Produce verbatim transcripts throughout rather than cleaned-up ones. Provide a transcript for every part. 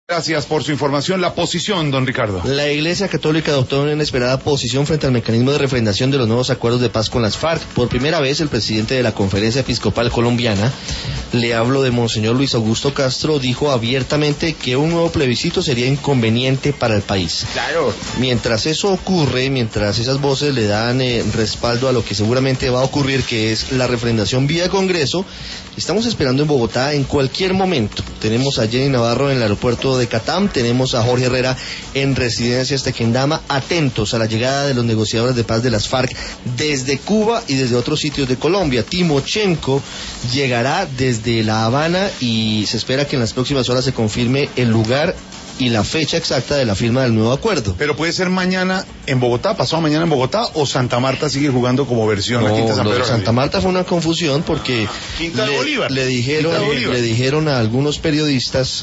Gracias por su información. La posición, don Ricardo. La Iglesia Católica adoptó una inesperada posición frente al mecanismo de refrendación de los nuevos acuerdos de paz con las FARC. Por primera vez, el presidente de la Conferencia Episcopal Colombiana, le hablo de Monseñor Luis Augusto Castro, dijo abiertamente que un nuevo plebiscito sería inconveniente para el país. Claro. Mientras eso ocurre, mientras esas voces le dan eh, respaldo a lo que seguramente va a ocurrir, que es la refrendación vía Congreso, estamos esperando en Bogotá en cualquier momento. Tenemos a Jenny Navarro en el aeropuerto de Catam, tenemos a Jorge Herrera en Residencias Tequendama, atentos a la llegada de los negociadores de paz de las FARC desde Cuba y desde otros sitios de Colombia. Timochenko llegará desde La Habana y se espera que en las próximas horas se confirme el lugar y la fecha exacta de la firma del nuevo acuerdo. Pero puede ser mañana en Bogotá, pasado mañana en Bogotá, o Santa Marta sigue jugando como versión no, la Quinta de San Pedro. Lo de Santa Marta fue una confusión porque Quinta de le, Bolívar. le dijeron, Quinta de Bolívar. le dijeron a algunos periodistas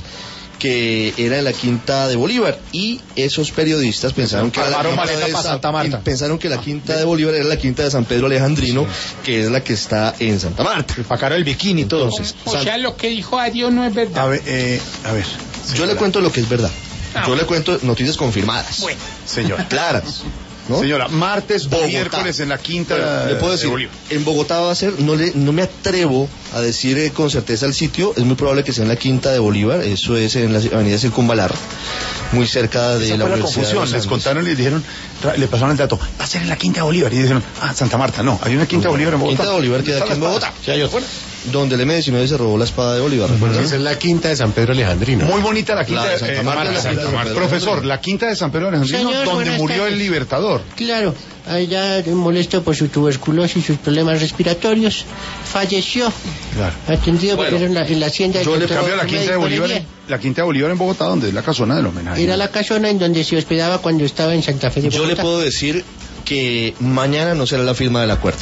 que era en la Quinta de Bolívar y esos periodistas pensaron que, era la quinta de Santa Marta. pensaron que la Quinta de Bolívar era la Quinta de San Pedro Alejandrino, sí, que es la que está en Santa Marta. Para cara el bikini y todo. Entonces, o sea, lo que dijo Adiós no es verdad. A ver, eh, a ver. Yo señora. le cuento lo que es verdad. Ah, Yo le cuento noticias confirmadas. Bueno. Señora. Claras. ¿No? Señora, martes o Bogotá. miércoles en la Quinta bueno, le puedo decir, de Bolívar. En Bogotá va a ser, no le, no me atrevo a decir eh, con certeza el sitio, es muy probable que sea en la Quinta de Bolívar, eso es en la avenida Circunvalar, muy cerca de Esa la fue Universidad la confusión, les contaron y les dijeron, le pasaron el dato, va a ser en la Quinta de Bolívar, y dijeron, ah, Santa Marta, no, hay una Quinta de Bolívar en Bogotá. Quinta de Bolívar queda aquí en Bogotá. Sí, hay otra. Donde el eme diecinueve se robó la espada de Bolívar. ¿Recuerdas? Esa es la Quinta de San Pedro Alejandrino. Muy bonita la Quinta la de, de Santa eh, Marta. Marta, La Santa Santa Marta. Marta. Profesor, la Quinta de San Pedro Alejandrino, Señor, donde murió tardes. el Libertador. Claro, allá molesto por su tuberculosis y sus problemas respiratorios, falleció. Claro. Atendido Bueno, por en la, en la hacienda Yo le doctor cambio la Quinta de médico Bolívar, Leguía. en, la Quinta de Bolívar en Bogotá, donde es la casona del homenaje. Era la casona en donde se hospedaba cuando estaba en Santa Fe de Bogotá. Yo le puedo decir que mañana no será la firma del acuerdo.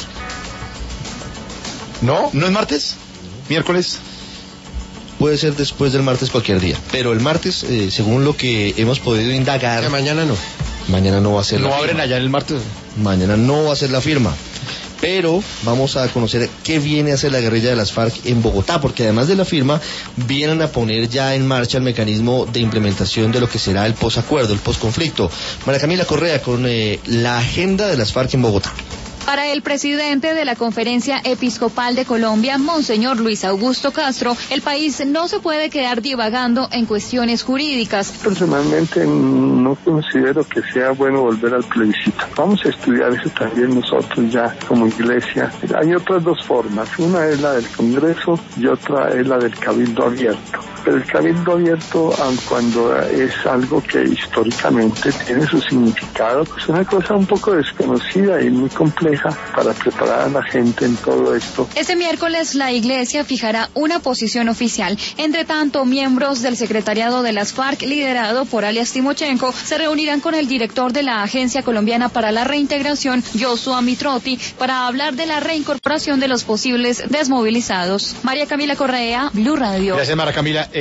¿No? ¿No es martes? ¿Miércoles? Puede ser después del martes cualquier día, pero el martes, eh, según lo que hemos podido indagar, Ya, mañana no. mañana no va a ser No la abren firma. allá el martes. Mañana no va a ser la firma, pero vamos a conocer qué viene a hacer la guerrilla de las FARC en Bogotá, porque además de la firma, vienen a poner ya en marcha el mecanismo de implementación de lo que será el posacuerdo, el posconflicto. María Camila Correa con eh, la agenda de las FARC en Bogotá. Para el presidente de la Conferencia Episcopal de Colombia, Monseñor Luis Augusto Castro, el país no se puede quedar divagando en cuestiones jurídicas. Personalmente no considero que sea bueno volver al plebiscito. Vamos a estudiar eso también nosotros ya como iglesia. Hay otras dos formas. Una es la del Congreso y otra es la del Cabildo Abierto. Pero el Cabildo Abierto, aun cuando es algo que históricamente tiene su significado, es una cosa un poco desconocida y muy compleja para preparar a la gente en todo esto. Este miércoles la Iglesia fijará una posición oficial. Entre tanto, miembros del secretariado de las FARC, liderado por alias Timochenko, se reunirán con el director de la Agencia Colombiana para la Reintegración, Joshua Mitrotti, para hablar de la reincorporación de los posibles desmovilizados. María Camila Correa, Blue Radio. Gracias, María Camila.